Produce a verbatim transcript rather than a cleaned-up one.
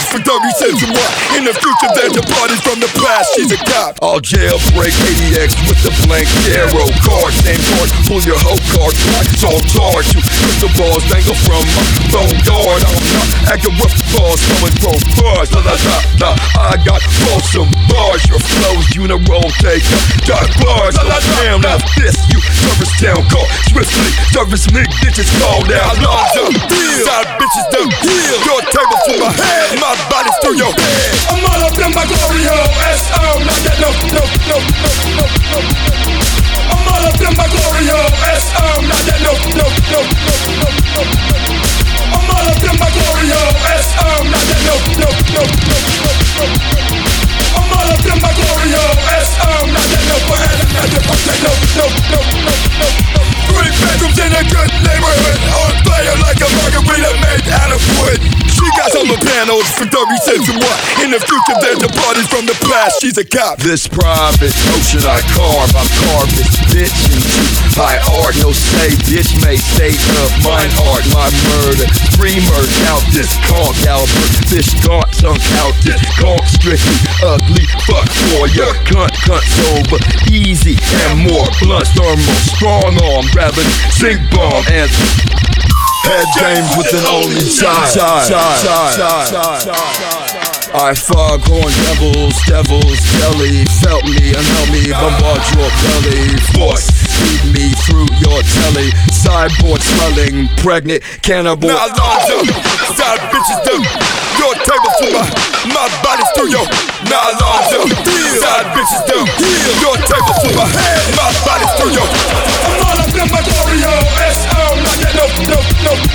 for thirty cents a watt. In the future, there's a party from the past. She's a cop. I'll jailbreak eighty X with the blank arrow card. Same card, pull your whole card. It's all charge. You crystal balls dangle from my phone guard. I'm not acting rough balls coming from bars. La la la la. I got awesome bars. Your flows, uniroll taker. Dark bars. La la la. Now this you service town call swiftly. Service me bitches called out. Lonzo deal. Side bitches don't deal. Your table for my head. My body's through your head. I'm all up in my glory hole. S O. Not that no no no no no no. I'm all up in my glory hole. S O. Not that no no no no no no. I'm all up in my glory hole. S O. Not that no no no no no no. I'm all up in my glory hole. S O. Not that no forever. Not that no no no no no no. Three bedrooms in a good neighborhood. On fire like a margarita made out of wood. She got some pianos for thirty cents a watt. In the future, there's a party from the past. She's a cop. This private ocean I carve. I carve this bitch into high art. No say, bitch may state of mine art. My murder, dreamers out this conch. Albert fish gaunt, sunk out this conch. Strictly ugly, fuck for your cunt. Cunt sober, easy and more blunt. Thermal, strong arm, gravity, sink bomb and head games with an only side. Side, side, side, side. I foghorn devils, devils, belly. Felt me and help me bombard your belly. Force, feed me through your telly. Sideboard smelling, pregnant, cannibal. Now Lonzo, side bitches do. Your table for my, my body's through your. Now Lonzo, side bitches do. Your table for my, my body's through your. I'm all up in my glory hole. S O. Not that no no no